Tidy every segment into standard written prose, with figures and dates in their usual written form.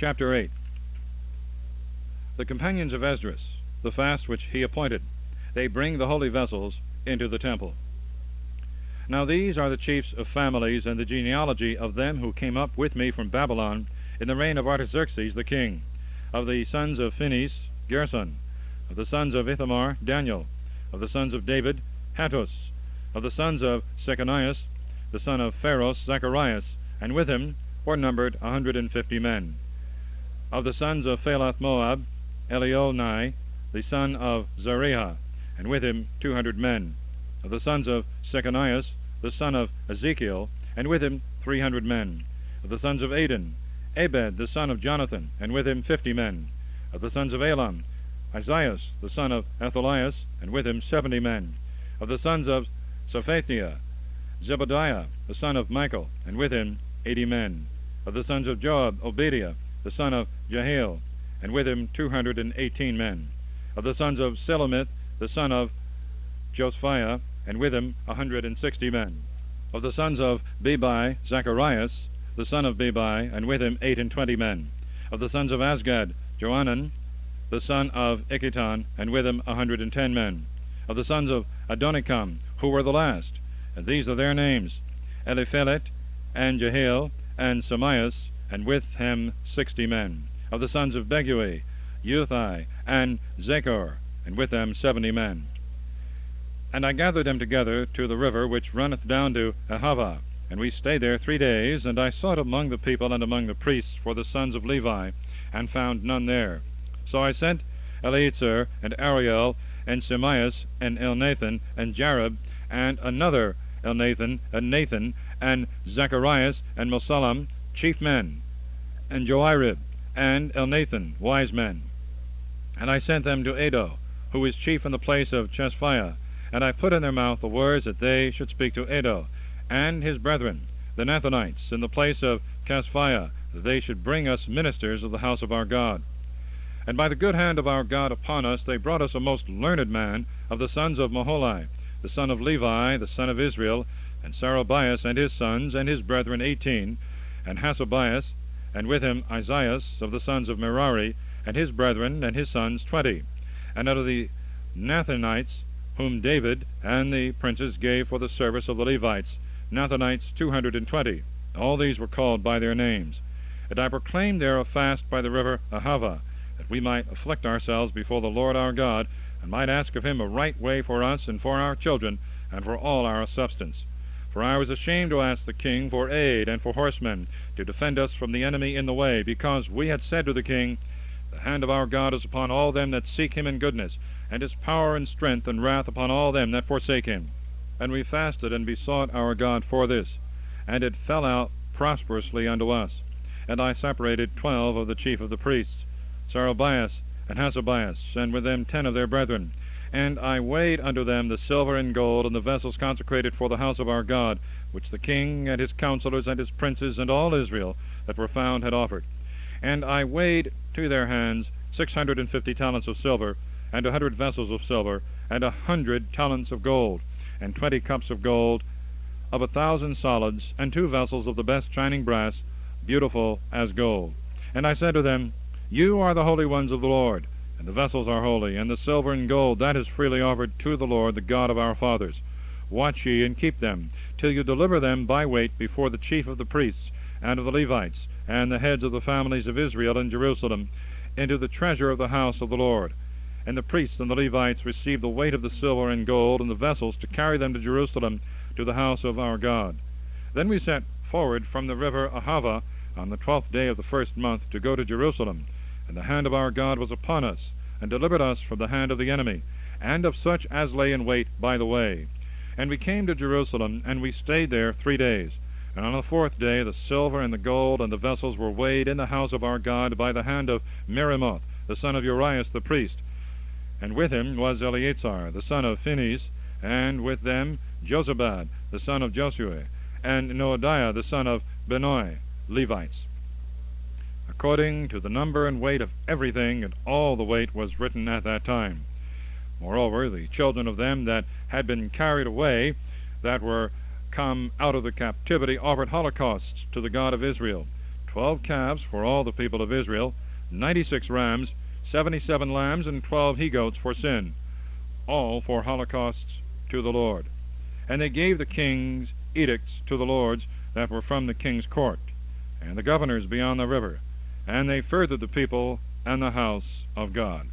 Chapter 8. The companions of Esdras, the fast which he appointed. They bring the holy vessels into the temple. Now these are the chiefs of families and the genealogy of them who came up with me from Babylon in the reign of Artaxerxes the king. Of the sons of Phinehas, Gerson. Of the sons of Ithamar, Daniel. Of the sons of David, Hattus. Of the sons of Shechanias, the son of Pharos, Zacharias, and with him were numbered 150 men. Of the sons of Phelath Moab, Elionai, the son of Zariah, and with him 200 men. Of the sons of Shechanias, the son of Ezekiel, and with him 300 men. Of the sons of Adin, Abed, the son of Jonathan, and with him 50 men. Of the sons of Elam, Isaias, the son of Athalias, and with him 70 men. Of the sons of Shaphathiah, Zebadiah, the son of Michael, and with him 80 men. Of the sons of Joab, Obadiah, the son of Jehiel, and with him 218 men. Of the sons of Selomith, the son of Josaphiah, and with him 160 men. Of the sons of Bebai, Zacharias, the son of Bebai, and with him 28 men. Of the sons of Azgad, Johanan, the son of Ichitan, and with him 110 men. Of the sons of Adonikam, who were the last, and these are their names, Eliphelet, and Jehiel, and Samias, and with him 60 men. Of the sons of Begui, Uthai, and Zechor, and with them 70 men. And I gathered them together to the river which runneth down to Ahava, and we stayed there 3 days, and I sought among the people and among the priests for the sons of Levi, and found none there. So I sent Eleazar, and Ariel, and Semias, and Elnathan, and Jarib, and another Elnathan, and Nathan, and Zacharias, and Mesallam, chief men, and Joirib, and Elnathan, wise men. And I sent them to Edo, who is chief in the place of Chesphiah, and I put in their mouth the words that they should speak to Edo, and his brethren, the Nathanites, in the place of Chesphiah, that they should bring us ministers of the house of our God. And by the good hand of our God upon us, they brought us a most learned man of the sons of Maholi, the son of Levi, the son of Israel, and Sarabias and his sons and his brethren 18, and Hasabias, and with him Isaias of the sons of Merari, and his brethren and his sons 20. And out of the Nathanites, whom David and the princes gave for the service of the Levites, Nathanites 220. All these were called by their names. And I proclaimed there a fast by the river Ahava, that we might afflict ourselves before the Lord our God, and might ask of him a right way for us and for our children, and for all our substance. For I was ashamed to ask the king for aid and for horsemen, to defend us from the enemy in the way, because we had said to the king, The hand of our God is upon all them that seek him in goodness, and his power and strength and wrath upon all them that forsake him. And we fasted and besought our God for this, and it fell out prosperously unto us. And I separated 12 of the chief of the priests, Sarabias and Hasabias, and with them 10 of their brethren. And I weighed unto them the silver and gold, and the vessels consecrated for the house of our God, which the king and his counselors and his princes and all Israel that were found had offered. And I weighed to their hands 650 talents of silver, and 100 vessels of silver, and 100 talents of gold, and 20 cups of gold, of 1,000 solids, and 2 vessels of the best shining brass, beautiful as gold. And I said to them, You are the holy ones of the Lord, and the vessels are holy, and the silver and gold that is freely offered to the Lord, the God of our fathers. Watch ye and keep them, till you deliver them by weight before the chief of the priests, and of the Levites, and the heads of the families of Israel in Jerusalem, into the treasure of the house of the Lord. And the priests and the Levites received the weight of the silver and gold and the vessels to carry them to Jerusalem, to the house of our God. Then we set forward from the river Ahava on the 12th day of the first month to go to Jerusalem. And the hand of our God was upon us, and delivered us from the hand of the enemy, and of such as lay in wait by the way. And we came to Jerusalem, and we stayed there 3 days. And on the 4th day the silver and the gold and the vessels were weighed in the house of our God by the hand of Meremoth, the son of Urias the priest. And with him was Eleazar, the son of Phinehas, and with them Jozabad, the son of Josue, and Noadiah, the son of Benoi, Levites, according to the number and weight of everything, and all the weight was written at that time. Moreover, the children of them that had been carried away, that were come out of the captivity, offered holocausts to the God of Israel, 12 calves for all the people of Israel, 96 rams, 77 lambs, and 12 he-goats for sin, all for holocausts to the Lord. And they gave the king's edicts to the lords that were from the king's court, and the governors beyond the river, and they furthered the people and the house of God.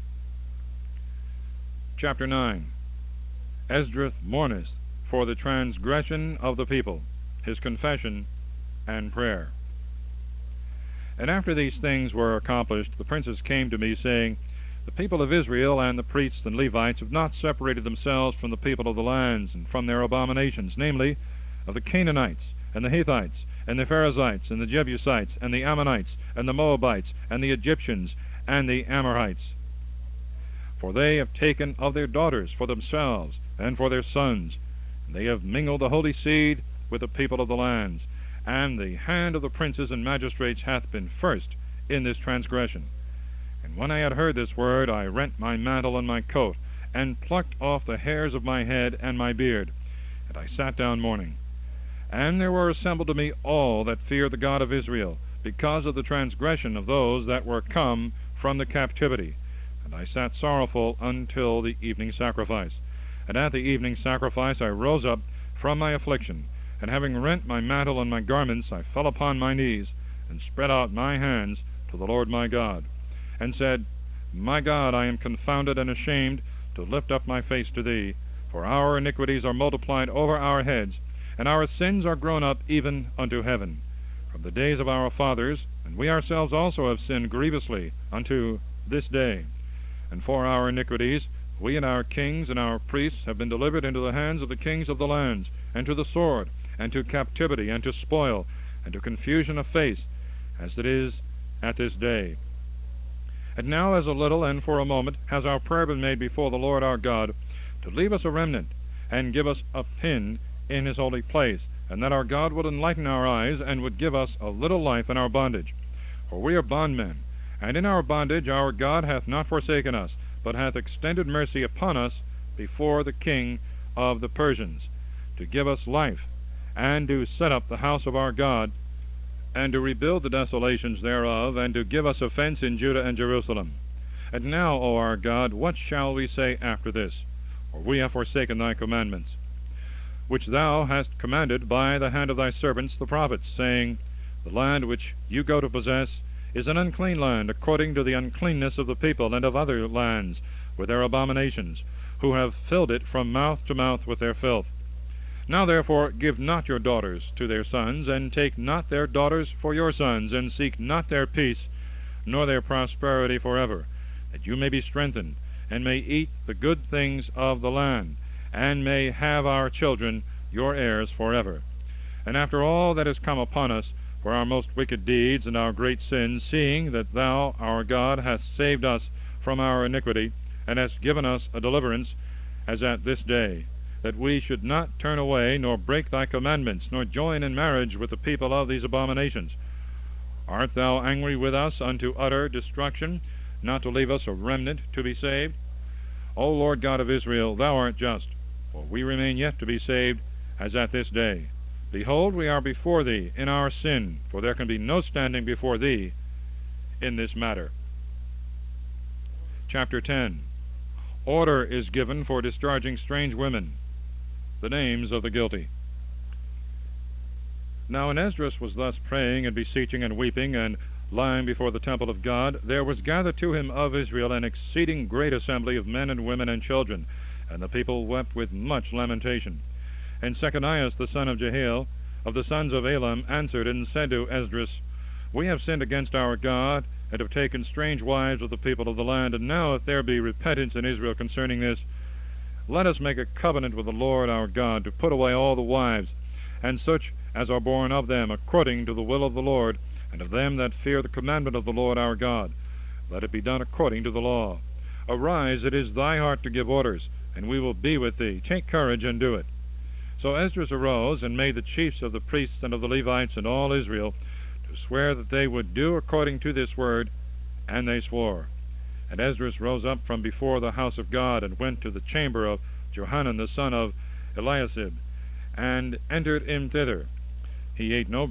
Chapter 9. Esdras mourneth for the transgression of the people, his confession and prayer. And after these things were accomplished, the princes came to me, saying, The people of Israel and the priests and Levites have not separated themselves from the people of the lands and from their abominations, namely, of the Canaanites, and the Hittites, and the Perizzites, and the Jebusites, and the Ammonites, and the Moabites, and the Egyptians, and the Amorites. For they have taken of their daughters for themselves, and for their sons, and they have mingled the holy seed with the people of the lands, and the hand of the princes and magistrates hath been first in this transgression. And when I had heard this word, I rent my mantle and my coat, and plucked off the hairs of my head and my beard, and I sat down mourning. And there were assembled to me all that fear the God of Israel, because of the transgression of those that were come from the captivity. And I sat sorrowful until the evening sacrifice. And at the evening sacrifice I rose up from my affliction, and having rent my mantle and my garments, I fell upon my knees, and spread out my hands to the Lord my God, and said, My God, I am confounded and ashamed to lift up my face to thee, for our iniquities are multiplied over our heads, and our sins are grown up even unto heaven, from the days of our fathers, and we ourselves also have sinned grievously unto this day. And for our iniquities we and our kings and our priests have been delivered into the hands of the kings of the lands, and to the sword, and to captivity, and to spoil, and to confusion of face, as it is at this day. And now as a little and for a moment has our prayer been made before the Lord our God, to leave us a remnant, and give us a pin in his holy place, and that our God would enlighten our eyes, and would give us a little life in our bondage. For we are bondmen, and in our bondage our God hath not forsaken us, but hath extended mercy upon us before the king of the Persians, to give us life, and to set up the house of our God, and to rebuild the desolations thereof, and to give us offense in Judah and Jerusalem. And now, O our God, what shall we say after this? For we have forsaken thy commandments, which thou hast commanded by the hand of thy servants the prophets, saying, The land which you go to possess is an unclean land, according to the uncleanness of the people and of other lands, with their abominations, who have filled it from mouth to mouth with their filth. Now therefore give not your daughters to their sons, and take not their daughters for your sons, and seek not their peace, nor their prosperity forever, that you may be strengthened, and may eat the good things of the land, and may have our children your heirs forever. And after all that is come upon us, for our most wicked deeds and our great sins, seeing that thou, our God, hast saved us from our iniquity, and hast given us a deliverance, as at this day, that we should not turn away, nor break thy commandments, nor join in marriage with the people of these abominations. Art thou angry with us unto utter destruction, not to leave us a remnant to be saved? O Lord God of Israel, thou art just, for we remain yet to be saved, as at this day. Behold, we are before thee in our sin, for there can be no standing before thee in this matter. Chapter 10. Order is given for discharging strange women. The names of the guilty. Now when Esdras was thus praying and beseeching and weeping and lying before the temple of God, there was gathered to him of Israel an exceeding great assembly of men and women and children, and the people wept with much lamentation. And Shechaniah the son of Jehiel, of the sons of Elam, answered and said to Esdras, We have sinned against our God, and have taken strange wives of the people of the land, and now if there be repentance in Israel concerning this, let us make a covenant with the Lord our God, to put away all the wives, and such as are born of them, according to the will of the Lord, and of them that fear the commandment of the Lord our God. Let it be done according to the law. Arise, it is thy heart to give orders, and we will be with thee. Take courage and do it. So Esdras arose, and made the chiefs of the priests and of the Levites and all Israel to swear that they would do according to this word, and they swore. And Esdras rose up from before the house of God, and went to the chamber of Johanan the son of Eliasib, and entered in thither. He ate no bread,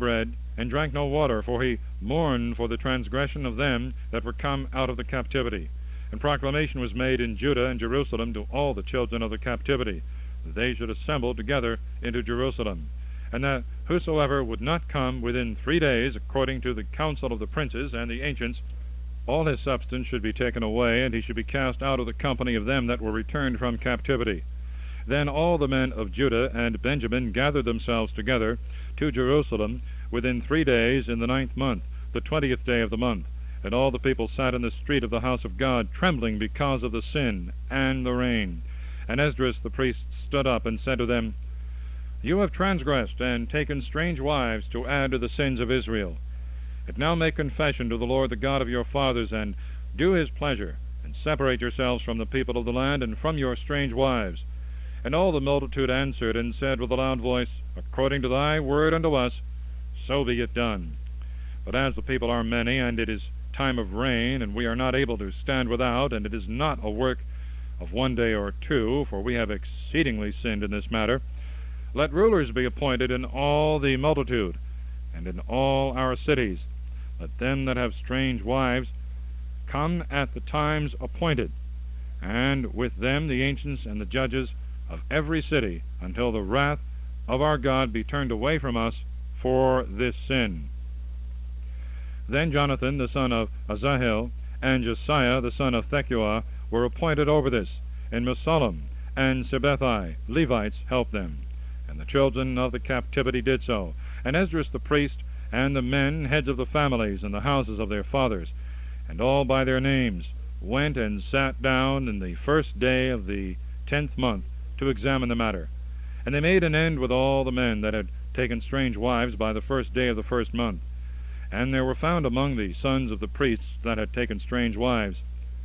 and drank no water, for he mourned for the transgression of them that were come out of the captivity. And proclamation was made in Judah and Jerusalem to all the children of the captivity, that they should assemble together into Jerusalem, and that whosoever would not come within 3 days, according to the counsel of the princes and the ancients, all his substance should be taken away, and he should be cast out of the company of them that were returned from captivity. Then all the men of Judah and Benjamin gathered themselves together to Jerusalem within 3 days in the 9th month, the 20th day of the month. And all the people sat in the street of the house of God, trembling because of the sin and the rain. And Esdras the priest stood up and said to them, You have transgressed and taken strange wives to add to the sins of Israel. But now make confession to the Lord the God of your fathers, and do his pleasure, and separate yourselves from the people of the land and from your strange wives. And all the multitude answered and said with a loud voice, According to thy word unto us, so be it done. But as the people are many, and it is time of rain, and we are not able to stand without, and it is not a work of 1 day or 2, for we have exceedingly sinned in this matter, let rulers be appointed in all the multitude, and in all our cities. Let them that have strange wives come at the times appointed, and with them the ancients and the judges of every city, until the wrath of our God be turned away from us for this sin. Then Jonathan the son of Asahel and Josiah the son of Thecuah were appointed over this, and Meshullam and Sibbethai, Levites, helped them. And the children of the captivity did so. And Esdras the priest, and the men, heads of the families, and the houses of their fathers, and all by their names, went and sat down in the 1st day of the 10th month to examine the matter. And they made an end with all the men that had taken strange wives by the 1st day of the 1st month. And there were found among the sons of the priests that had taken strange wives,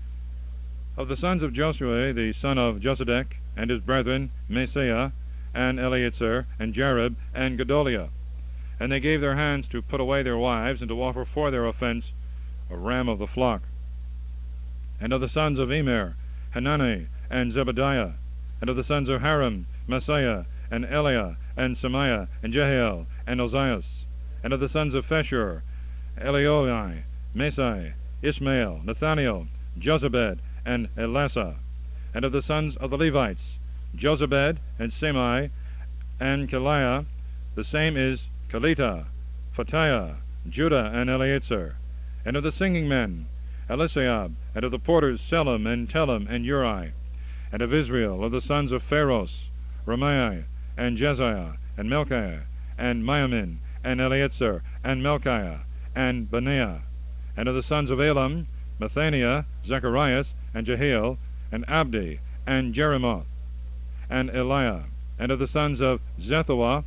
of the sons of Joshua the son of Josedek, and his brethren, Maaseiah, and Eleazar, and Jarib, and Gedaliah. And they gave their hands to put away their wives, and to offer for their offense a ram of the flock. And of the sons of Emer, Hanani, and Zebadiah. And of the sons of Haram, Maaseiah, and Eliah, and Semiah, and Jehiel, and Ozias. And of the sons of Pheshur, Elioi, Masai, Ishmael, Nathaniel, Jozabed, and Elasah. And of the sons of the Levites, Jozabed, and Semai, and Keliah, the same is Kelita, Phatiah, Judah, and Eleazar. And of the singing men, Eliseab, and of the porters, Selim, and Telem, and Uri. And of Israel, of the sons of Pharos, Ramai, and Jeziah, and Melchiah, and Miamin, and Eleazar, and Melchiah, and Benaiah. And of the sons of Elam, Mathaniah, Zacharias, and Jehiel, and Abdi, and Jeremoth, and Eliah. And of the sons of Zethuah,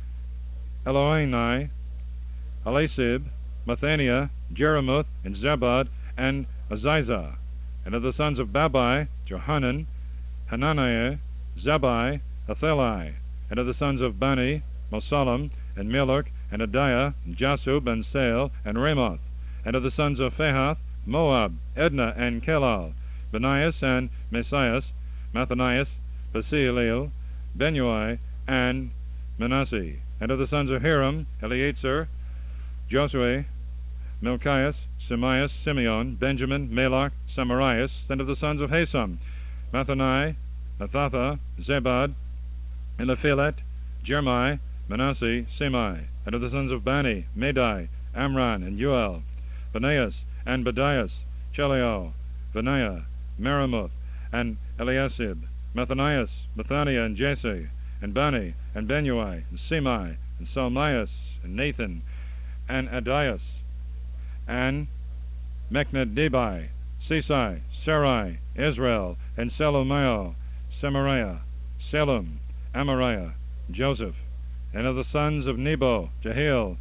Eloenai, Elisib, Mathaniah, Jeremoth, and Zabad, and Azizah. And of the sons of Babai, Johanan, Hananiah, Zabai, Athelai. And of the sons of Bani, Mosallam, and Milok, and Adiah, and Jasub, and Sael, and Ramoth. And of the sons of Phahath, Moab, Edna, and Kelal, Benias, and Messias, Mathanias, Basileel, Benui, and Manasseh. And of the sons of Hiram, Eleazar, Josue, Melchias, Semias, Simeon, Benjamin, Malach, Samarias. And of the sons of Hasam, Mathani, Nathatha, Zebad, Eliphelet, Jermai, Manasseh, Semai. And of the sons of Bani, Madai, Amram, and Uel, Benaias, and Badias, Chelio, Benaiah, Meramoth, and Eliasib, Mathanias, Mathaniah, and Jesse, and Bani, and Benui, and Semai, and Salmias, and Nathan, and Adias, and Mechnedebai, Sisai, Sarai, Israel, and Selomio, Semariah, Selum, Amariah, Joseph. And of the sons of Nebo, Jehiel,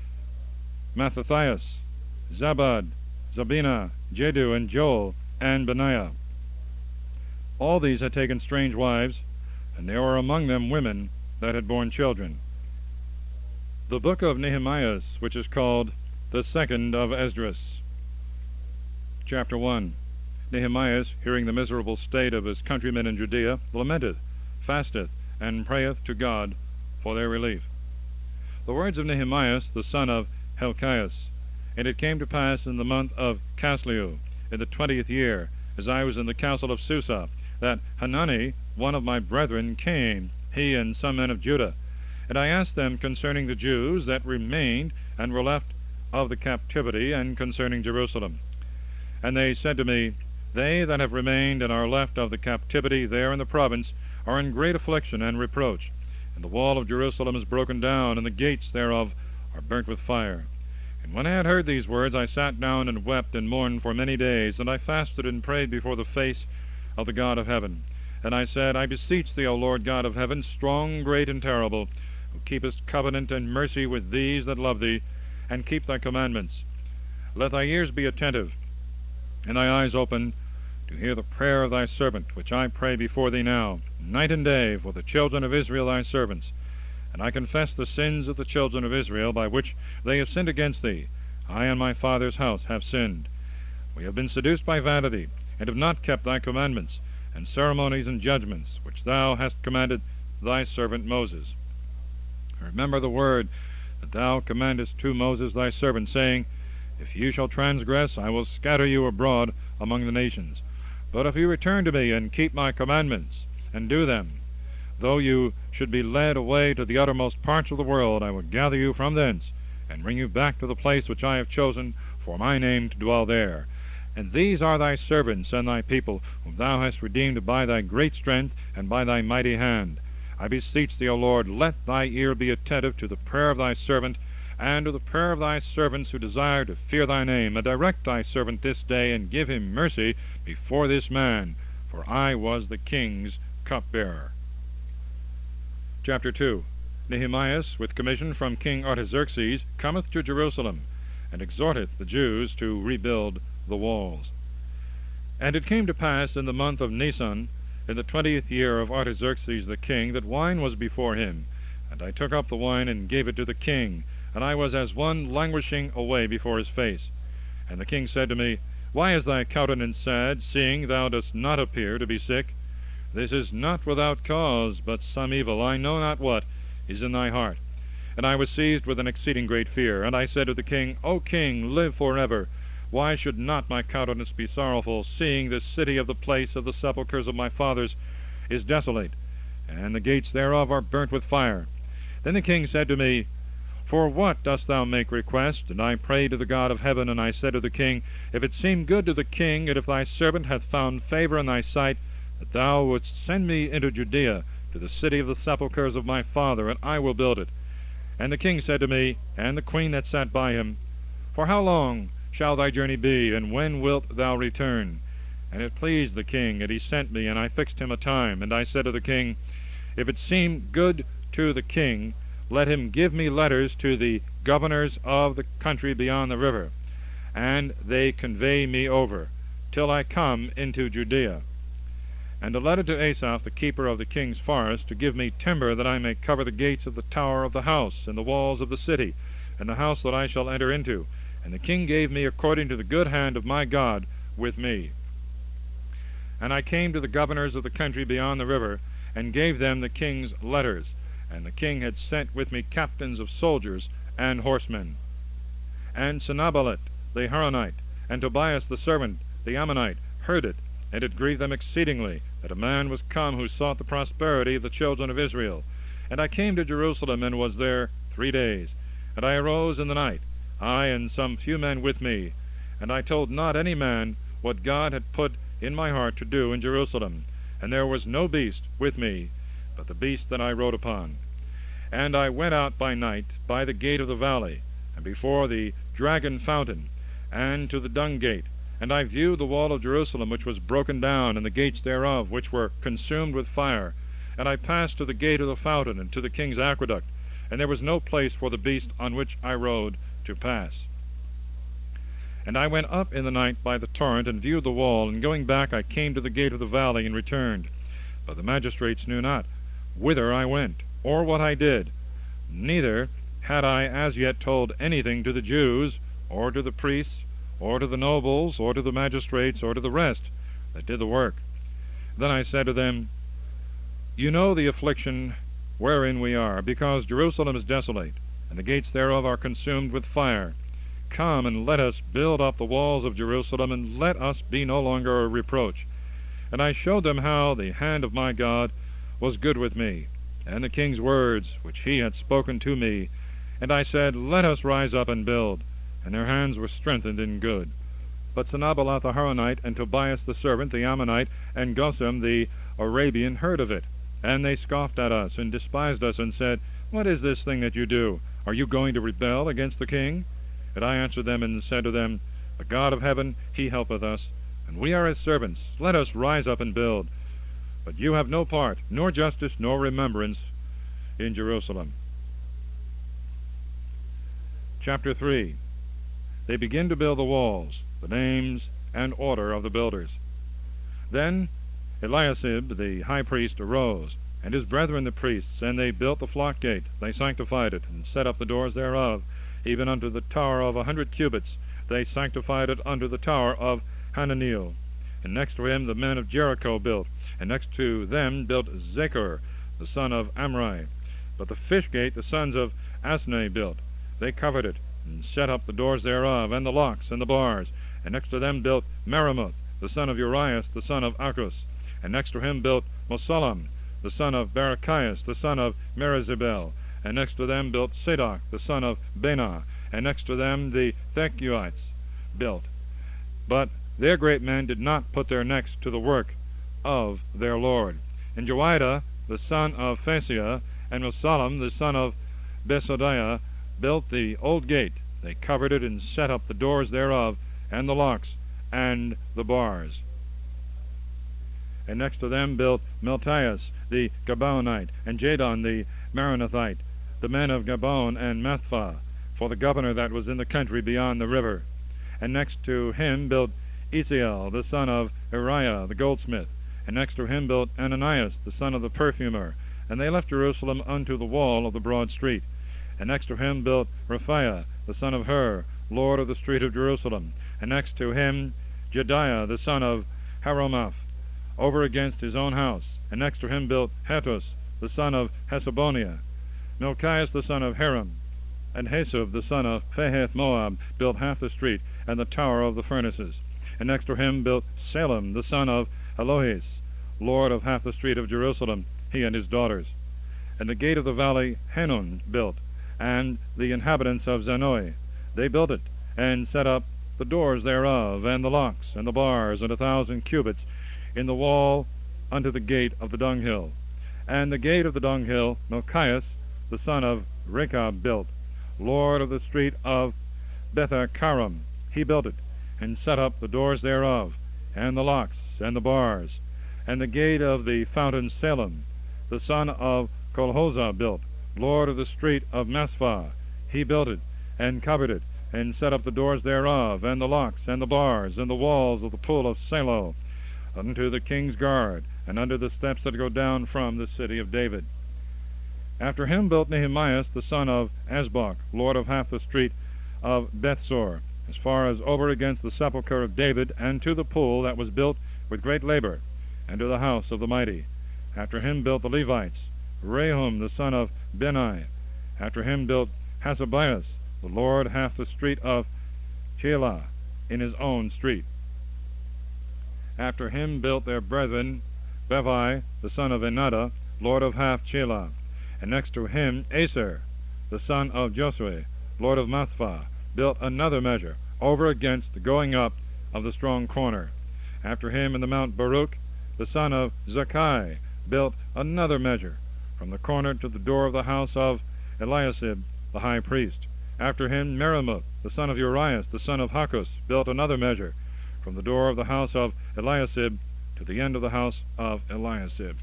Mattathias, Zabad, Zabina, Jedu, and Joel, and Benaiah. All these had taken strange wives, and there were among them women that had borne children. The book of Nehemiah, which is called the second of Esdras. Chapter 1. Nehemiah, hearing the miserable state of his countrymen in Judea, lamenteth, fasteth, and prayeth to God for their relief. the words of Nehemias the son of Hilkias. And it came to pass in the month of Casleu, in the 20th year, as I was in the council of Susa, that Hanani, one of my brethren, came, he and some men of Judah. And I asked them concerning the Jews that remained and were left of the captivity, and concerning Jerusalem. And they said to me, They that have remained and are left of the captivity there in the province are in great affliction and reproach, and the wall of Jerusalem is broken down, and the gates thereof are burnt with fire. And when I had heard these words, I sat down and wept and mourned for many days, and I fasted and prayed before the face of the God of heaven. And I said, I beseech thee, O Lord God of heaven, strong, great, and terrible, who keepest covenant and mercy with these that love thee, and keep thy commandments. Let thy ears be attentive, and thy eyes open, to hear the prayer of thy servant, which I pray before thee now, night and day, for the children of Israel thy servants. And I confess the sins of the children of Israel, by which they have sinned against thee. I and my father's house have sinned. We have been seduced by vanity, and have not kept thy commandments, and ceremonies and judgments, which thou hast commanded thy servant Moses. Remember the word that thou commandest to Moses thy servant, saying, If you shall transgress, I will scatter you abroad among the nations. But if you return to me, and keep my commandments, and do them, though you should be led away to the uttermost parts of the world, I will gather you from thence, and bring you back to the place which I have chosen for my name to dwell there. And these are thy servants and thy people, whom thou hast redeemed by thy great strength and by thy mighty hand. I beseech thee, O Lord, let thy ear be attentive to the prayer of thy servant, and to the prayer of thy servants who desire to fear thy name, and direct thy servant this day, and give him mercy before this man, for I was the king's cupbearer. Chapter 2. Nehemias, with commission from King Artaxerxes, cometh to Jerusalem, and exhorteth the Jews to rebuild the walls. And it came to pass in the month of Nisan, in the 20th year of Artaxerxes the king, that wine was before him. And I took up the wine and gave it to the king, and I was as one languishing away before his face. And the king said to me, Why is thy countenance sad, seeing thou dost not appear to be sick? This is not without cause, but some evil, I know not what, is in thy heart. And I was seized with an exceeding great fear. And I said to the king, O king, live forever. Why should not my countenance be sorrowful, seeing the city of the place of the sepulchres of my fathers is desolate, and the gates thereof are burnt with fire? Then the king said to me, For what dost thou make request? And I prayed to the God of heaven, and I said to the king, If it seem good to the king, and if thy servant hath found favor in thy sight, that thou wouldst send me into Judea, to the city of the sepulchres of my father, and I will build it. And the king said to me, and the queen that sat by him, For how long shall thy journey be, and when wilt thou return? And it pleased the king, and he sent me, and I fixed him a time. And I said to the king, If it seem good to the king, let him give me letters to the governors of the country beyond the river, and they convey me over, till I come into Judea. And a letter to Asaph, the keeper of the king's forest, to give me timber, that I may cover the gates of the tower of the house, and the walls of the city, and the house that I shall enter into. And the king gave me according to the good hand of my God with me. And I came to the governors of the country beyond the river, and gave them the king's letters. And the king had sent with me captains of soldiers and horsemen. And Sanballat the Horonite, and Tobias the servant, the Ammonite, heard it, and it grieved them exceedingly, that a man was come who sought the prosperity of the children of Israel. And I came to Jerusalem, and was there 3 days. And I arose in the night, I and some few men with me, and I told not any man what God had put in my heart to do in Jerusalem. And there was no beast with me, but the beast that I rode upon. And I went out by night by the gate of the valley, and before the dragon fountain, and to the dung gate. And I viewed the wall of Jerusalem, which was broken down, and the gates thereof, which were consumed with fire. And I passed to the gate of the fountain, and to the king's aqueduct, and there was no place for the beast on which I rode to pass. And I went up in the night by the torrent, and viewed the wall, and going back I came to the gate of the valley, and returned. But the magistrates knew not whither I went, or what I did, neither had I as yet told anything to the Jews, or to the priests, or to the nobles, or to the magistrates, or to the rest that did the work. Then I said to them, You know the affliction wherein we are, because Jerusalem is desolate, and the gates thereof are consumed with fire. Come, and let us build up the walls of Jerusalem, and let us be no longer a reproach. And I showed them how the hand of my God was good with me, and the king's words which he had spoken to me. And I said, Let us rise up and build. And their hands were strengthened in good. But Sanballat the Horonite, and Tobias the servant, the Ammonite, and Gesem the Arabian heard of it. And they scoffed at us, and despised us, and said, What is this thing that you do? Are you going to rebel against the king? And I answered them, and said to them, The God of heaven, he helpeth us, and we are his servants. Let us rise up and build. But you have no part, nor justice, nor remembrance in Jerusalem. Chapter 3. They begin to build the walls, the names and order of the builders. Then Eliashib the high priest arose, and his brethren the priests, and they built the flock gate. They sanctified it, and set up the doors thereof, even unto the tower of 100 cubits. They sanctified it unto the tower of Hananiel. And next to him the men of Jericho built, and next to them built Zechar the son of Amri. But the fish gate the sons of Asnai built. They covered it, and set up the doors thereof, and the locks, and the bars. And next to them built Meremoth the son of Urias the son of Achus. And next to him built Mosallam the son of Barachias the son of Merizabel. And next to them built Sadok the son of Benah. And next to them the Thecuites built. But their great men did not put their necks to the work of their Lord. And Joiada the son of Phasiah, and Mosallam the son of Besodiah, built the old gate. They covered it, and set up the doors thereof, and the locks, and the bars. And next to them built Meltias the Gabaonite, and Jadon the Maronathite, the men of Gabon and Mathphah, for the governor that was in the country beyond the river. And next to him built Eziel the son of Uriah the goldsmith. And next to him built Ananias the son of the perfumer. And they left Jerusalem unto the wall of the broad street. And next to him built Rephaiah the son of Hur, lord of the street of Jerusalem. And next to him Jediah the son of Haromaph, over against his own house. And next to him built Hattus the son of Hesaboniah. Milchias the son of Haram, and Hasub the son of Phaheth Moab built half the street, and the tower of the furnaces. And next to him built Salem the son of Elohis, lord of half the street of Jerusalem, he and his daughters. And the gate of the valley Hanun built, and the inhabitants of Zanoi. They built it, and set up the doors thereof, and the locks, and the bars, and 1,000 cubits in the wall unto the gate of the dunghill. And the gate of the dunghill Milchias the son of Rechab built, lord of the street of Bethacharam. He built it, and set up the doors thereof, and the locks, and the bars. And the gate of the fountain Salem the son of Colhozah built, lord of the street of Maspha. He built it, and covered it, and set up the doors thereof, and the locks, and the bars, and the walls of the pool of Salo, unto the king's guard, and under the steps that go down from the city of David. After him built Nehemias the son of Asbach, lord of half the street of Bethsor, as far as over against the sepulchre of David, and to the pool that was built with great labor, and to the house of the mighty. After him built the Levites, Rehum the son of Beni. After him built Hasabias, the lord half the street of Chelah, in his own street. After him built their brethren Bevi the son of Enada, lord of half Chelah. And next to him Aser the son of Josue, lord of Mathphah, built another measure, over against the going up of the strong corner. After him in the mount Baruch the son of Zakkai built another measure, from the corner to the door of the house of Eliashib the high priest. After him Meremoth the son of Urias the son of Hakkus built another measure, from the door of the house of Eliashib to the end of the house of Eliashib.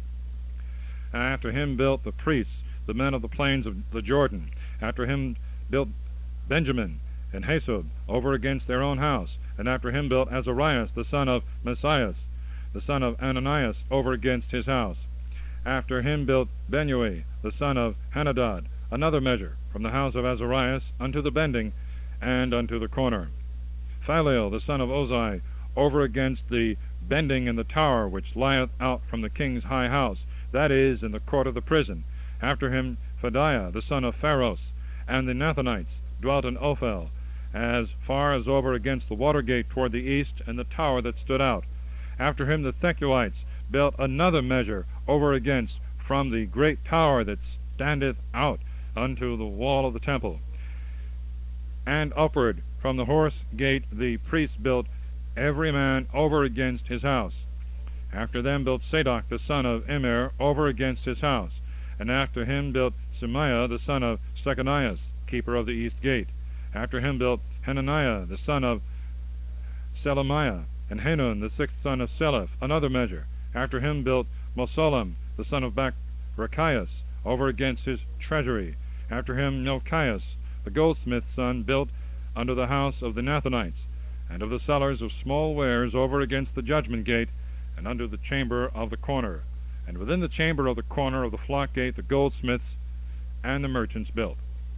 And after him built the priests, the men of the plains of the Jordan. After him built Benjamin and Hasub over against their own house. And after him built Azarias the son of Messias, the son of Ananias, over against his house. After him built Benui the son of Hanadad another measure, from the house of Azarias unto the bending, and unto the corner. Philel the son of Ozai over against the bending in the tower which lieth out from the king's high house, that is, in the court of the prison. After him Phadiah the son of Pharos, and the Nathanites dwelt in Ophel, as far as over against the water gate toward the east, and the tower that stood out. After him the Tekoites built another measure over against, from the great tower that standeth out unto the wall of the temple. And upward from the horse gate the priests built, every man over against his house. After them built Zadok the son of Immer over against his house, and after him built Shemaiah the son of Shechanias, keeper of the east gate. After him built Hananiah the son of Selemiah, and Hanun the sixth son of Seleph, another measure. After him built Mosalem the son of Bachrachias, over against his treasury. After him Milchias the goldsmith's son built under the house of the Nathanites, and of the sellers of small wares over against the judgment gate, and under the chamber of the corner. And within the chamber of the corner of the flock gate the goldsmiths and the merchants built.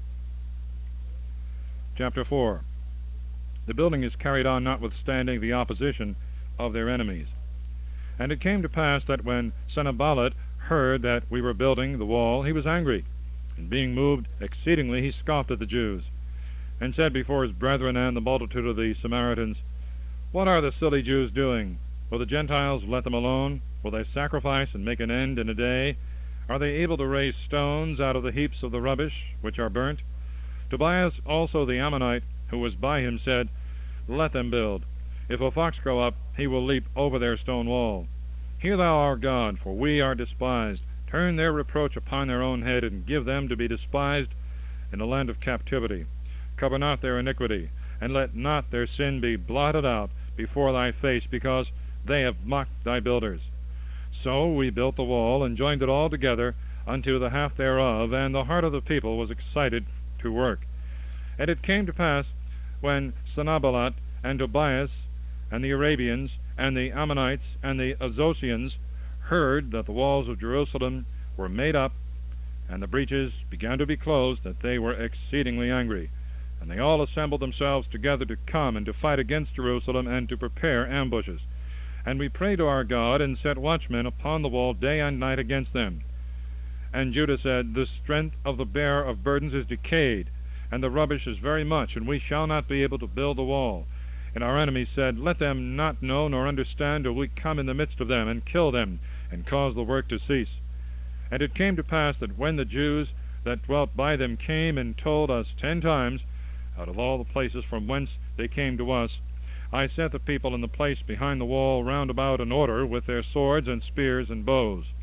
Chapter 4. The building is carried on notwithstanding the opposition of their enemies. And it came to pass that when Sanballat heard that we were building the wall, he was angry, and being moved exceedingly, he scoffed at the Jews, and said before his brethren and the multitude of the Samaritans, What are the silly Jews doing? Will the Gentiles let them alone? Will they sacrifice and make an end in a day? Are they able to raise stones out of the heaps of the rubbish which are burnt? Tobias also the Ammonite, who was by him, said, Let them build. If a fox grow up, he will leap over their stone wall. Hear thou our God, for we are despised. Turn their reproach upon their own head, and give them to be despised in the land of captivity. Cover not their iniquity, and let not their sin be blotted out before thy face, because they have mocked thy builders. So we built the wall, and joined it all together unto the half thereof, and the heart of the people was excited to work. And it came to pass, when Sanballat and Tobias and the Arabians and the Ammonites and the Azosians heard that the walls of Jerusalem were made up, and the breaches began to be closed, that they were exceedingly angry. And they all assembled themselves together to come and to fight against Jerusalem, and to prepare ambushes. And we prayed to our God, and set watchmen upon the wall day and night against them. And Judah said, The strength of the bearer of burdens is decayed, and the rubbish is very much, and we shall not be able to build the wall. And our enemies said, Let them not know nor understand till we come in the midst of them, and kill them, and cause the work to cease. And it came to pass that when the Jews that dwelt by them came and told us 10 times, out of all the places from whence they came to us, I set the people in the place behind the wall round about in order, with their swords and spears and bows.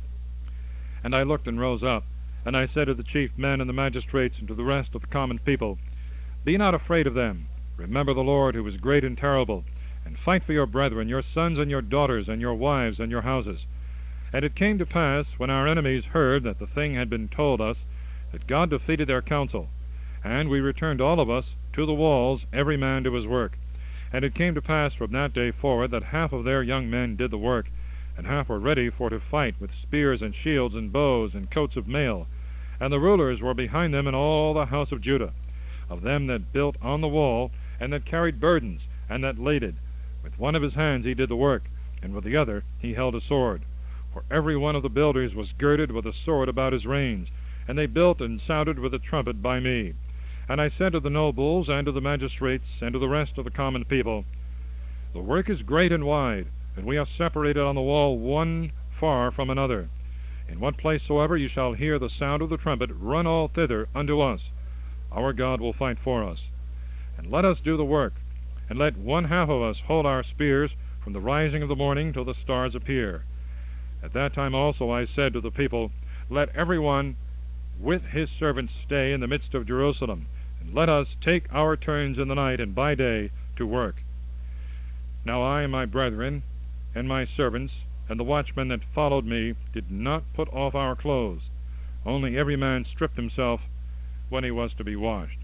And I looked and rose up, and I said to the chief men and the magistrates and to the rest of the common people, Be not afraid of them. Remember the Lord, who is great and terrible, and fight for your brethren, your sons and your daughters, and your wives and your houses. And it came to pass, when our enemies heard that the thing had been told us, that God defeated their counsel, and we returned all of us to the walls, every man to his work. And it came to pass from that day forward that half of their young men did the work, and half were ready for to fight with spears and shields and bows and coats of mail. And the rulers were behind them in all the house of Judah, of them that built on the wall, and that carried burdens, and that laded. With one of his hands he did the work, and with the other he held a sword. For every one of the builders was girded with a sword about his reins, and they built and sounded with a trumpet by me. And I said to the nobles, and to the magistrates, and to the rest of the common people, The work is great and wide, and we are separated on the wall one far from another. In what place soever you shall hear the sound of the trumpet, run all thither unto us. Our God will fight for us. And let us do the work, and let one half of us hold our spears from the rising of the morning till the stars appear. At that time also I said to the people, Let every one with his servants stay in the midst of Jerusalem, and let us take our turns in the night and by day to work. Now I and my brethren, and my servants, and the watchmen that followed me, did not put off our clothes, only every man stripped himself when he was to be washed.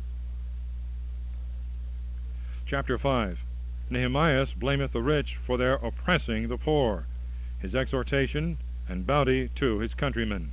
Chapter 5. Nehemiah blameth the rich for their oppressing the poor, his exhortation and bounty to his countrymen.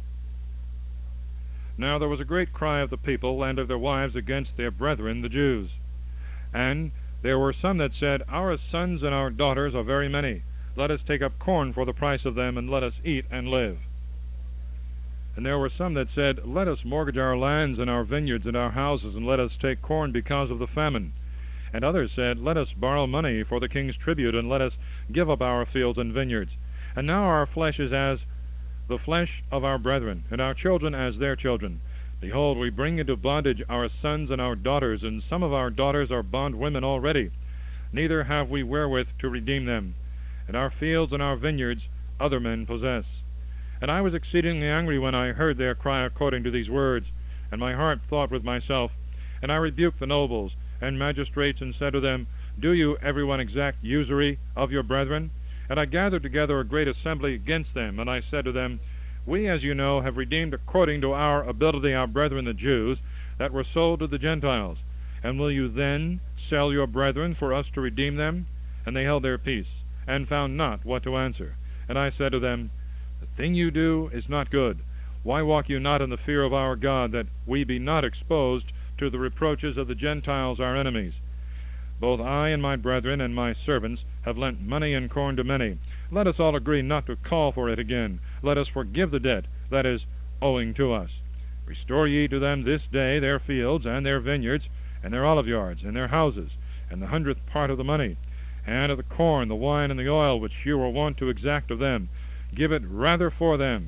Now there was a great cry of the people and of their wives against their brethren the Jews. And there were some that said, Our sons and our daughters are very many. Let us take up corn for the price of them, and let us eat and live. And there were some that said, Let us mortgage our lands and our vineyards and our houses, and let us take corn because of the famine. And others said, Let us borrow money for the king's tribute, and let us give up our fields and vineyards. And now our flesh is as the flesh of our brethren, and our children as their children. Behold, we bring into bondage our sons and our daughters, and some of our daughters are bondwomen already. Neither have we wherewith to redeem them. And our fields and our vineyards other men possess. And I was exceedingly angry when I heard their cry according to these words. And my heart thought with myself, and I rebuked the nobles and magistrates, and said to them, Do you every one exact usury of your brethren? And I gathered together a great assembly against them, and I said to them, We, as you know, have redeemed according to our ability our brethren the Jews, that were sold to the Gentiles. And will you then sell your brethren for us to redeem them? And they held their peace, and found not what to answer. And I said to them, The thing you do is not good. Why walk you not in the fear of our God, that we be not exposed to the reproaches of the Gentiles our enemies? Both I and my brethren and my servants have lent money and corn to many. Let us all agree not to call for it again. Let us forgive the debt that is owing to us. Restore ye to them this day their fields and their vineyards, and their oliveyards, and their houses, and the 100th part of the money, and of the corn, the wine, and the oil, which you were wont to exact of them. Give it rather for them.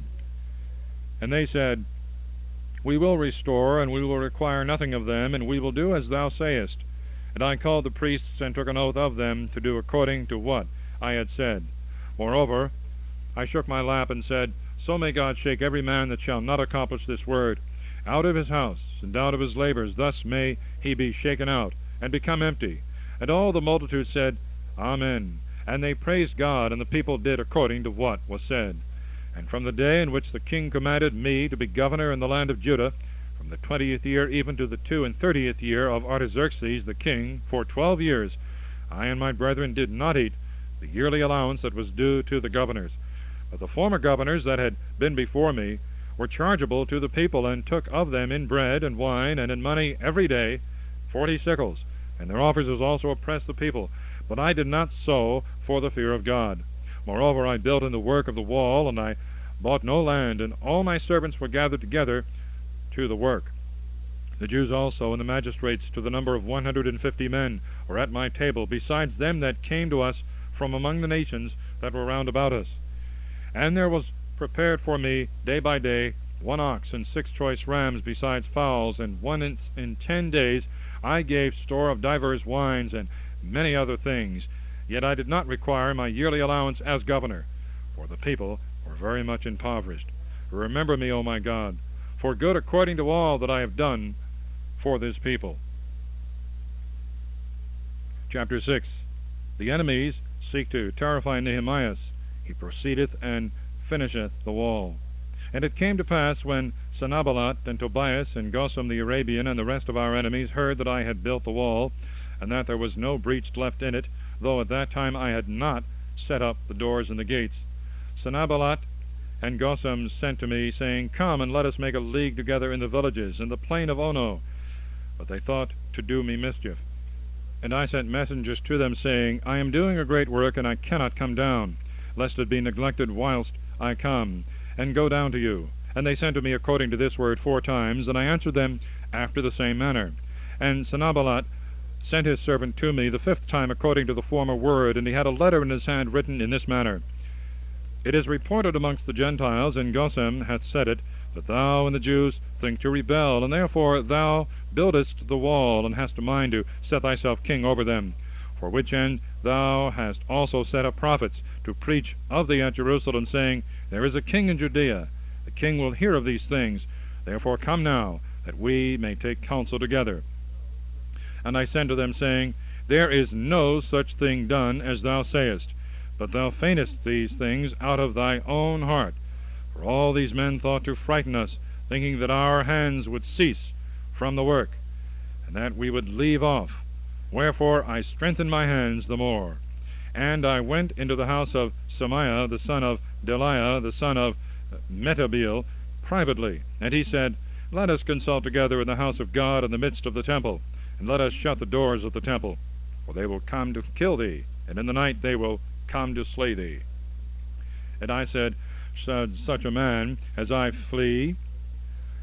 And they said, We will restore, and we will require nothing of them, and we will do as thou sayest. And I called the priests, and took an oath of them, to do according to what I had said. Moreover, I shook my lap, and said, So may God shake every man that shall not accomplish this word out of his house, and out of his labors. Thus may he be shaken out, and become empty. And all the multitude said, Amen. And they praised God, and the people did according to what was said. And from the day in which the king commanded me to be governor in the land of Judah, from the 20th year even to the 32nd year of Artaxerxes the king, for 12 years, I and my brethren did not eat the yearly allowance that was due to the governors. But the former governors that had been before me were chargeable to the people, and took of them in bread and wine and in money every day 40 sickles, and their officers also oppressed the people. But I did not so for the fear of God. Moreover, I built in the work of the wall, and I bought no land, and all my servants were gathered together to the work. The Jews also and the magistrates, to the number of 150 men, were at my table, besides them that came to us from among the nations that were round about us. And there was prepared for me day by day 1 ox and 6 choice rams, besides fowls, and in 10 days I gave store of divers wines and many other things. Yet I did not require my yearly allowance as governor, for the people were very much impoverished. Remember me, O my God, for good according to all that I have done for this people. Chapter 6. The enemies seek to terrify Nehemiah. He proceedeth and finisheth the wall. And it came to pass, when Sanballat and Tobias and Gesem the Arabian and the rest of our enemies heard that I had built the wall, and that there was no breach left in it, though at that time I had not set up the doors and the gates, Sanballat and Gesem sent to me, saying, Come, and let us make a league together in the villages, in the plain of Ono. But they thought to do me mischief. And I sent messengers to them, saying, I am doing a great work, and I cannot come down, lest it be neglected whilst I come, and go down to you. And they sent to me according to this word 4 times, and I answered them after the same manner. And Sanballat sent his servant to me the 5th time according to the former word, and he had a letter in his hand written in this manner. It is reported amongst the Gentiles, and Gesem hath said it, that thou and the Jews think to rebel, and therefore thou buildest the wall, and hast a mind to set thyself king over them. For which end thou hast also set up prophets to preach of thee at Jerusalem, saying, There is a king in Judea. The king will hear of these things. Therefore come now, that we may take counsel together. And I sent to them, saying, There is no such thing done as thou sayest, but thou feignest these things out of thy own heart. For all these men thought to frighten us, thinking that our hands would cease from the work, and that we would leave off. Wherefore I strengthened my hands the more. And I went into the house of Shemaiah the son of Delaiah the son of Metabeel privately. And he said, Let us consult together in the house of God in the midst of the temple, and let us shut the doors of the temple, for they will come to kill thee, and in the night they will come to slay thee. And I said, Should such a man as I flee,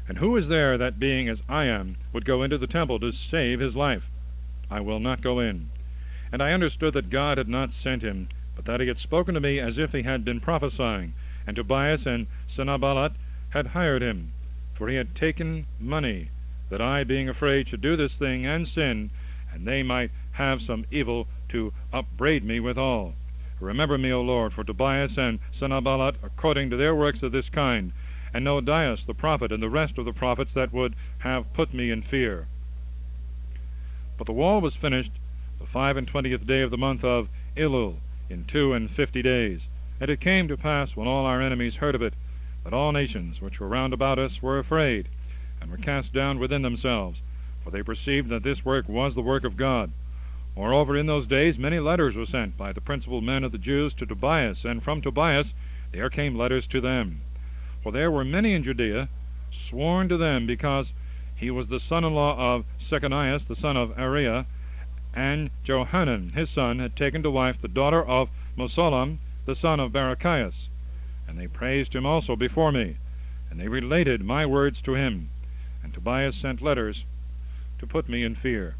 And who is there that, being as I am, would go into the temple to save his life? I will not go in. And I understood that God had not sent him, but that he had spoken to me as if he had been prophesying, and Tobias and Sanballat had hired him, for he had taken money, that I, being afraid, should do this thing and sin, and they might have some evil to upbraid me withal. Remember me, O Lord, for Tobias and Sanballat, according to their works of this kind, and Noadias the prophet, and the rest of the prophets that would have put me in fear. But the wall was finished the 25th day of the month of Elul, in 52 days. And it came to pass, when all our enemies heard of it, that all nations which were round about us were afraid, and were cast down within themselves, for they perceived that this work was the work of God. Moreover, in those days many letters were sent by the principal men of the Jews to Tobias, and from Tobias there came letters to them. For there were many in Judea, sworn to them, because he was the son-in-law of Shechanias, the son of Ariah, and Johanan his son had taken to wife the daughter of Mesullam, the son of Barachias. And they praised him also before me, and they related my words to him. And Tobias sent letters to put me in fear.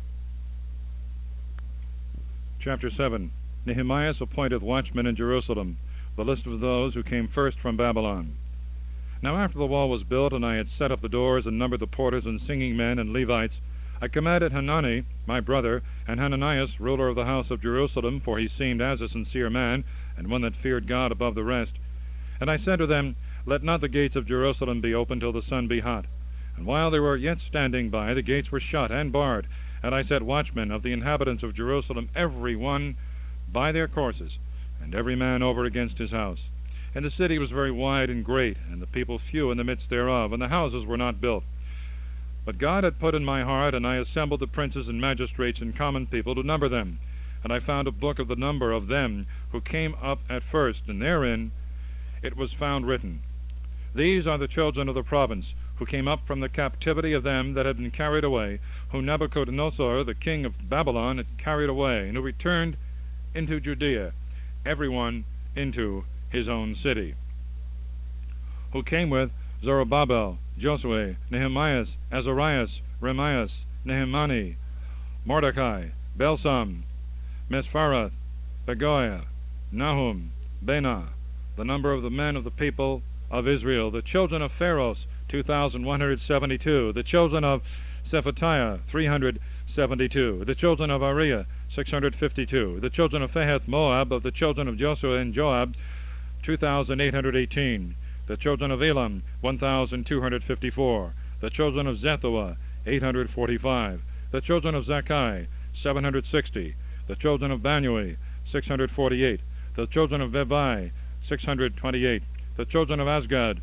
Chapter 7. Nehemiah appointeth watchmen in Jerusalem, the list of those who came first from Babylon. Now after the wall was built, and I had set up the doors, and numbered the porters, and singing men, and Levites, I commanded Hanani, my brother, and Hananias, ruler of the house of Jerusalem, for he seemed as a sincere man, and one that feared God above the rest. And I said to them, Let not the gates of Jerusalem be opened till the sun be hot. And while they were yet standing by, the gates were shut and barred. And I set watchmen of the inhabitants of Jerusalem, every one by their courses, and every man over against his house. And the city was very wide and great, and the people few in the midst thereof, and the houses were not built. But God had put in my heart, and I assembled the princes and magistrates and common people to number them. And I found a book of the number of them who came up at first, and therein it was found written, These are the children of the province, who came up from the captivity of them that had been carried away, whom Nebuchadnezzar the king of Babylon had carried away, and who returned into Judea, every one into his own city. Who came with Zerubbabel, Josue, Nehemiah, Azarias, Remias, Nehemani, Mordecai, Belsam, Mespharath, Begoiah, Nahum, Benah, the number of the men of the people of Israel, the children of Pharos, 2,172, the children of Shephatiah, 372, the children of Ariah, 652, the children of Phahath Moab, of the children of Joshua and Joab, 2,818, the children of Elam, 1,254, the children of Zethua, 845, the children of Zakkai, 760, the children of Banui, 648, the children of Bebai, 628, the children of Asgad,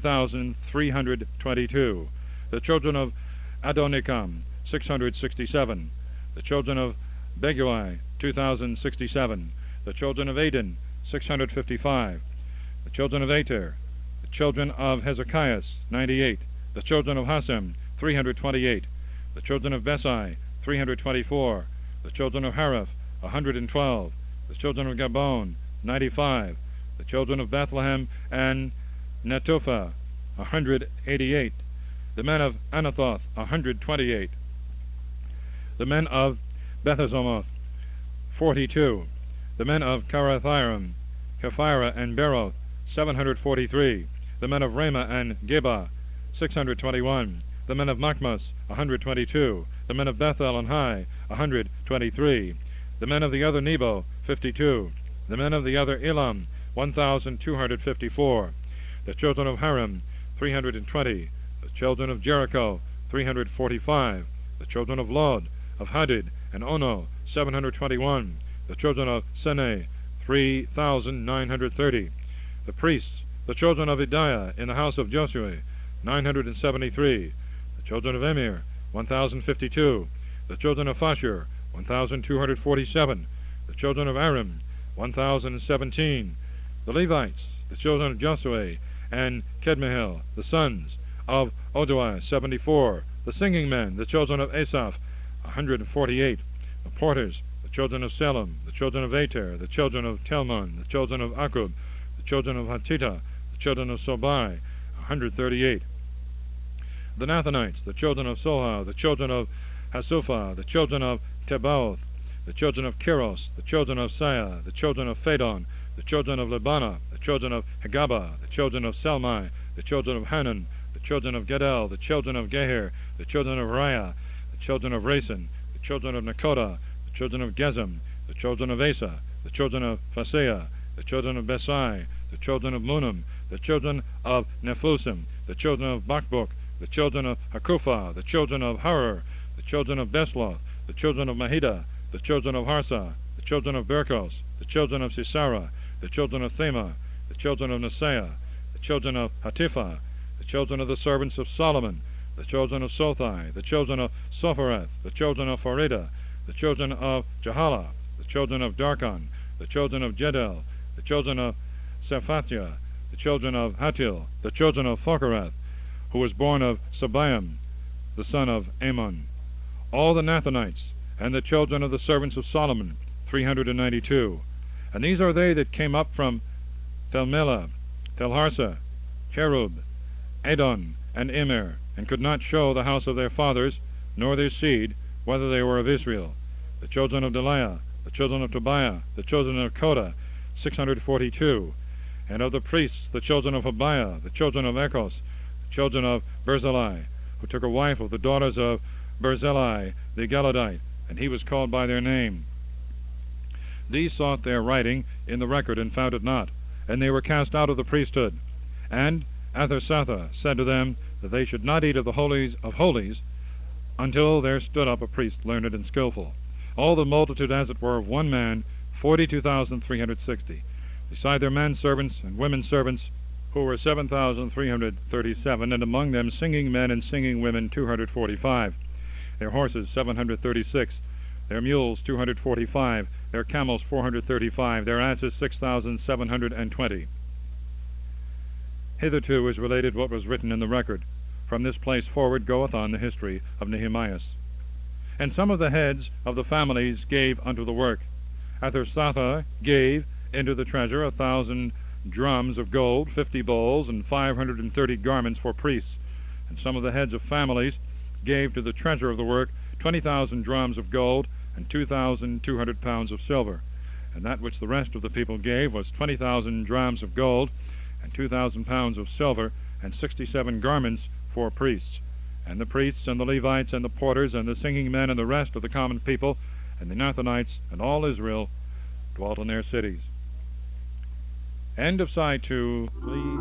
2,322, the children of Adonikam, 667, the children of Begui, 2,067, the children of Adin, 655, the children of Ater, the children of Hezekiah, 98, the children of Hasem, 328, the children of Besai, 324, the children of Haraph, 112, the children of Gabon, 95, the children of Bethlehem and Netopha, 188, the men of Anathoth, 128, the men of Bethazomoth, 42, the men of Karathiram, Kephira and Beroth, 743, the men of Ramah and Geba, 621, the men of Machmas, 122, the men of Bethel and Hai, 123, the men of the other Nebo, 52, the men of the other Elam, 1,254, the children of Haram, 320, the children of Jericho, 345, the children of Lod, of Hadid and Ono, 721, the children of Sene, 3,930, the priests, the children of Ediah in the house of Joshua, 973, the children of Emir, 1,052, the children of Phashur, 1,247, the children of Aram, 1,017, the Levites, the children of Josue and Kedmiel, the sons of Oduah, 74, the singing men, the children of Asaph, 148, the porters, the children of Salem, the children of Ater, the children of Telmon, the children of Akub, the children of Hatita, the children of Sobai, 138, the Nathanites, the children of Soha, the children of Hasupha, the children of Tebaoth, the children of Kiros, the children of Saya, the children of Phadon, the children of Libana, the children of Hagaba, the children of Selmai, the children of Hanan, the children of Gedel, the children of Geher, the children of Raya, the children of Racin, the children of Nakoda, the children of Gezem, the children of Asa, the children of Phaseah, the children of Besai, the children of Munim, the children of Nephusim, the children of Bakbuk, the children of Hakupha, the children of Harar, the children of Besloth, the children of Mahida, the children of Harsa, the children of Berkos, the children of Sisera, the children of Thema, the children of Neseah, the children of Hatipha, the children of the servants of Solomon, the children of Sothai, the children of Sophereth, the children of Farida, the children of Jehala, the children of Darkon, the children of Jedel, the children of Sephatia, the children of Hatil, the children of Phokereth, who was born of Sabaim, the son of Ammon, all the Nathanites, and the children of the servants of Solomon, 392. And these are they that came up from Thelmelah, Telharsa, Cherub, Adon, and Immer, and could not show the house of their fathers, nor their seed, whether they were of Israel. The children of Delaiah, the children of Tobiah, the children of Koda, 642. And of the priests, the children of Habiah, the children of Echos, the children of Barzillai, who took a wife of the daughters of Barzillai the Galadite, and he was called by their name. These sought their writing in the record, and found it not, and they were cast out of the priesthood. And Athasatha said to them that they should not eat of the holies of holies until there stood up a priest learned and skillful. All the multitude, as it were, of one man, 42,360, beside their men servants and women servants, who were 7,337, and among them singing men and singing women 245. Their horses 736, their mules 245, their camels 435, their asses 6,720. Hitherto is related what was written in the record. From this place forward goeth on the history of Nehemias. And some of the heads of the families gave unto the work. Athasatha gave into the treasure 1,000 drums of gold, 50 bowls, and 530 garments for priests. And some of the heads of families gave to the treasure of the work 20,000 drums of gold, and 2,200 pounds of silver. And that which the rest of the people gave was 20,000 drams of gold, and 2,000 pounds of silver, and 67 garments for priests. And the priests, and the Levites, and the porters, and the singing men, and the rest of the common people, and the Nathanites, and all Israel, dwelt in their cities. End of Side 2. Please